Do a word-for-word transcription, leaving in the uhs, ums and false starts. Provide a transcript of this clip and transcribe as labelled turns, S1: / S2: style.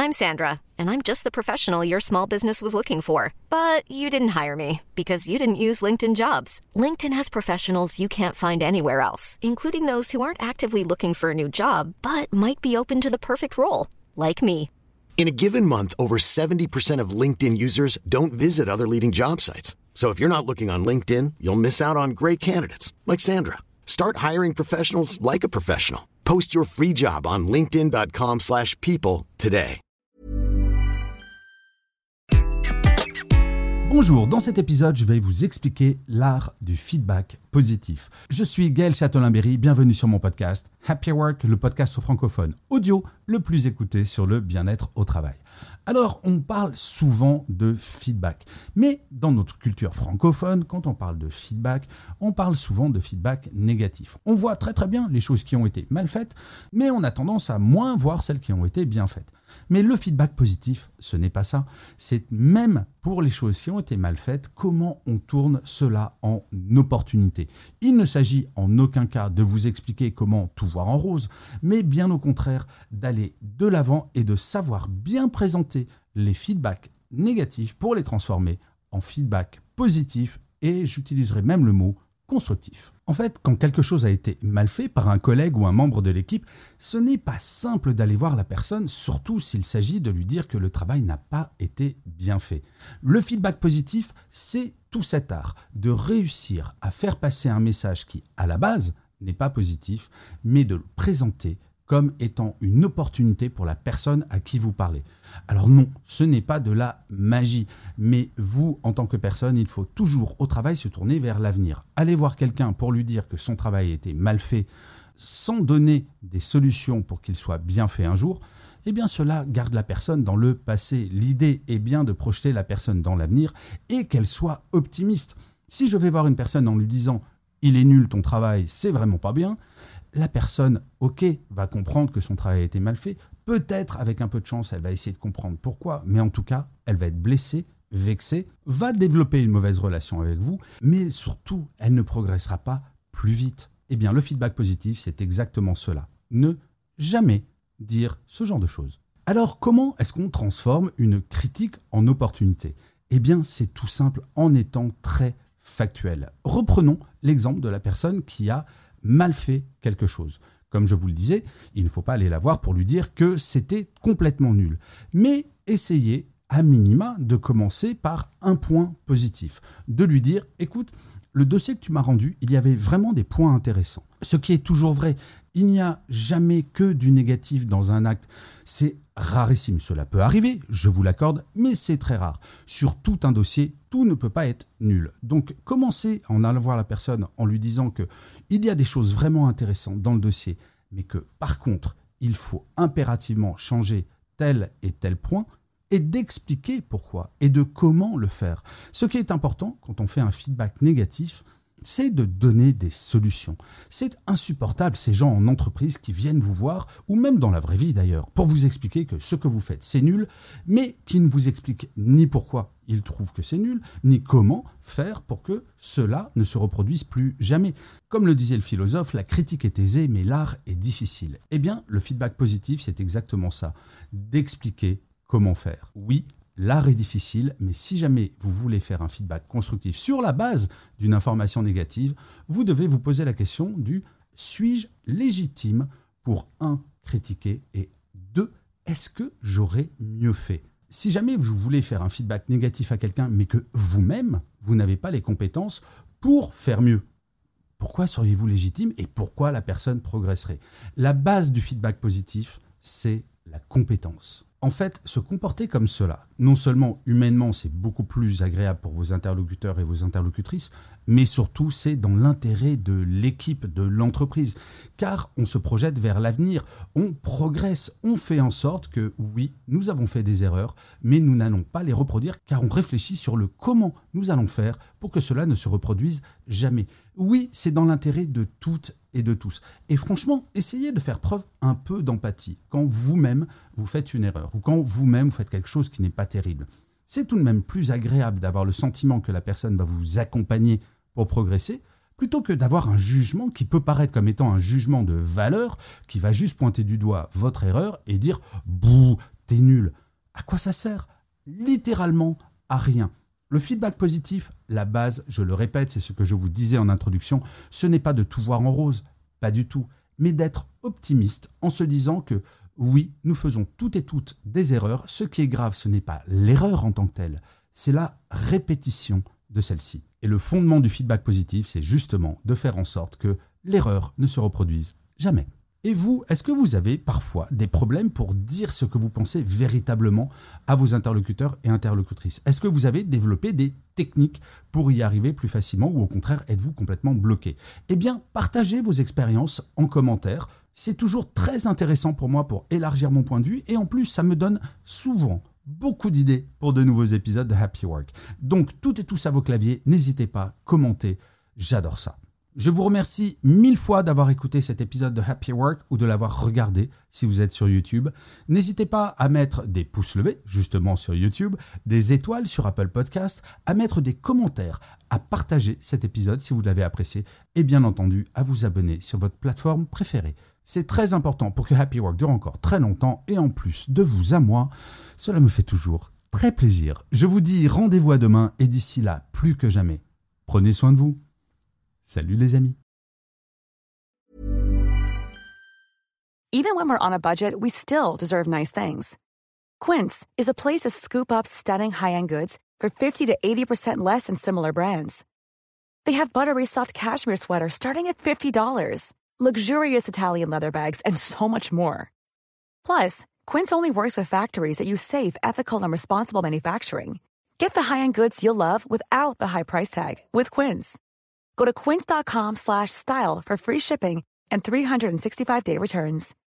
S1: I'm Sandra, and I'm just the professional your small business was looking for. But you didn't hire me because you didn't use LinkedIn Jobs. LinkedIn has professionals you can't find anywhere else, including those who aren't actively looking for a new job, but might be open to the perfect role, like me.
S2: In a given month, over seventy percent of LinkedIn users don't visit other leading job sites. So if you're not looking on LinkedIn, you'll miss out on great candidates like Sandra. Start hiring professionals like a professional. Post your free job on linkedin.com slash people today.
S3: Bonjour, dans cet épisode, je vais vous expliquer l'art du feedback positif. Je suis Gaël Châtelain-Berry, bienvenue sur mon podcast Happy Work, le podcast francophone audio le plus écouté sur le bien-être au travail. Alors, on parle souvent de feedback, mais dans notre culture francophone, quand on parle de feedback, on parle souvent de feedback négatif. On voit très très bien les choses qui ont été mal faites, mais on a tendance à moins voir celles qui ont été bien faites. Mais le feedback positif, ce n'est pas ça. C'est même pour les choses qui ont été mal faites, comment on tourne cela en opportunité. Il ne s'agit en aucun cas de vous expliquer comment tout voir en rose, mais bien au contraire d'aller de l'avant et de savoir bien présenter les feedbacks négatifs pour les transformer en feedback positif, et j'utiliserai même le mot constructif. En fait, quand quelque chose a été mal fait par un collègue ou un membre de l'équipe, ce n'est pas simple d'aller voir la personne, surtout s'il s'agit de lui dire que le travail n'a pas été bien fait. Le feedback positif, c'est tout cet art de réussir à faire passer un message qui, à la base, n'est pas positif, mais de le présenter comme étant une opportunité pour la personne à qui vous parlez. Alors non, ce n'est pas de la magie, mais vous, en tant que personne, il faut toujours au travail se tourner vers l'avenir. Aller voir quelqu'un pour lui dire que son travail a été mal fait, sans donner des solutions pour qu'il soit bien fait un jour, eh bien cela garde la personne dans le passé. L'idée est bien de projeter la personne dans l'avenir et qu'elle soit optimiste. Si je vais voir une personne en lui disant « il est nul ton travail, c'est vraiment pas bien », la personne, ok, va comprendre que son travail a été mal fait. Peut-être, avec un peu de chance, elle va essayer de comprendre pourquoi. Mais en tout cas, elle va être blessée, vexée, va développer une mauvaise relation avec vous. Mais surtout, elle ne progressera pas plus vite. Eh bien, le feedback positif, c'est exactement cela. Ne jamais dire ce genre de choses. Alors, comment est-ce qu'on transforme une critique en opportunité ? Eh bien, c'est tout simple en étant très factuel. Reprenons l'exemple de la personne qui a mal fait quelque chose. Comme je vous le disais, il ne faut pas aller la voir pour lui dire que c'était complètement nul. Mais essayez, à minima, de commencer par un point positif. De lui dire, écoute, le dossier que tu m'as rendu, il y avait vraiment des points intéressants. Ce qui est toujours vrai, il n'y a jamais que du négatif dans un acte. C'est rarissime. Cela peut arriver, je vous l'accorde, mais c'est très rare. Sur tout un dossier, tout ne peut pas être nul. Donc, commencez en allant voir la personne en lui disant que il y a des choses vraiment intéressantes dans le dossier, mais que par contre, il faut impérativement changer tel et tel point, et d'expliquer pourquoi et de comment le faire. Ce qui est important quand on fait un feedback négatif, c'est de donner des solutions. C'est insupportable ces gens en entreprise qui viennent vous voir, ou même dans la vraie vie d'ailleurs, pour vous expliquer que ce que vous faites c'est nul, mais qui ne vous expliquent ni pourquoi ils trouvent que c'est nul, ni comment faire pour que cela ne se reproduise plus jamais. Comme le disait le philosophe, la critique est aisée, mais l'art est difficile. Eh bien, le feedback positif, c'est exactement ça, d'expliquer comment faire. Oui, l'art est difficile, mais si jamais vous voulez faire un feedback constructif sur la base d'une information négative, vous devez vous poser la question du « suis-je légitime pour un, critiquer et deux, est-ce que j'aurais mieux fait ?» Si jamais vous voulez faire un feedback négatif à quelqu'un, mais que vous-même, vous n'avez pas les compétences pour faire mieux, pourquoi seriez-vous légitime et pourquoi la personne progresserait ? La base du feedback positif, c'est la compétence. En fait, se comporter comme cela, non seulement humainement, c'est beaucoup plus agréable pour vos interlocuteurs et vos interlocutrices, mais surtout, c'est dans l'intérêt de l'équipe, de l'entreprise. Car on se projette vers l'avenir, on progresse, on fait en sorte que, oui, nous avons fait des erreurs, mais nous n'allons pas les reproduire, car on réfléchit sur le comment nous allons faire pour que cela ne se reproduise jamais. Oui, c'est dans l'intérêt de toutes et de tous. Et franchement, essayez de faire preuve un peu d'empathie quand vous-même vous faites une erreur ou quand vous-même vous faites quelque chose qui n'est pas terrible. C'est tout de même plus agréable d'avoir le sentiment que la personne va vous accompagner pour progresser plutôt que d'avoir un jugement qui peut paraître comme étant un jugement de valeur qui va juste pointer du doigt votre erreur et dire « bouh, t'es nul. À quoi ça sert ? Littéralement à rien. Le feedback positif, la base, je le répète, c'est ce que je vous disais en introduction, ce n'est pas de tout voir en rose, pas du tout, mais d'être optimiste en se disant que oui, nous faisons toutes et toutes des erreurs. Ce qui est grave, ce n'est pas l'erreur en tant que telle, c'est la répétition de celle-ci. Et le fondement du feedback positif, c'est justement de faire en sorte que l'erreur ne se reproduise jamais. Et vous, est-ce que vous avez parfois des problèmes pour dire ce que vous pensez véritablement à vos interlocuteurs et interlocutrices ? Est-ce que vous avez développé des techniques pour y arriver plus facilement ou au contraire, êtes-vous complètement bloqué ? Eh bien, partagez vos expériences en commentaire. C'est toujours très intéressant pour moi pour élargir mon point de vue et en plus, ça me donne souvent beaucoup d'idées pour de nouveaux épisodes de Happy Work. Donc, tout et tous à vos claviers, n'hésitez pas, commentez, j'adore ça. Je vous remercie mille fois d'avoir écouté cet épisode de Happy Work ou de l'avoir regardé si vous êtes sur YouTube. N'hésitez pas à mettre des pouces levés, justement sur YouTube, des étoiles sur Apple Podcast, à mettre des commentaires, à partager cet épisode si vous l'avez apprécié et bien entendu à vous abonner sur votre plateforme préférée. C'est très important pour que Happy Work dure encore très longtemps et en plus de vous à moi, cela me fait toujours très plaisir. Je vous dis rendez-vous à demain et d'ici là, plus que jamais, prenez soin de vous. Salut les amis.
S4: Even when we're on a budget, we still deserve nice things. Quince is a place to scoop up stunning high-end goods for fifty to eighty percent less than similar brands. They have buttery soft cashmere sweaters starting at fifty dollars, luxurious Italian leather bags, and so much more. Plus, Quince only works with factories that use safe, ethical, and responsible manufacturing. Get the high-end goods you'll love without the high price tag with Quince. Go to quince.com slash style for free shipping and three sixty-five day returns.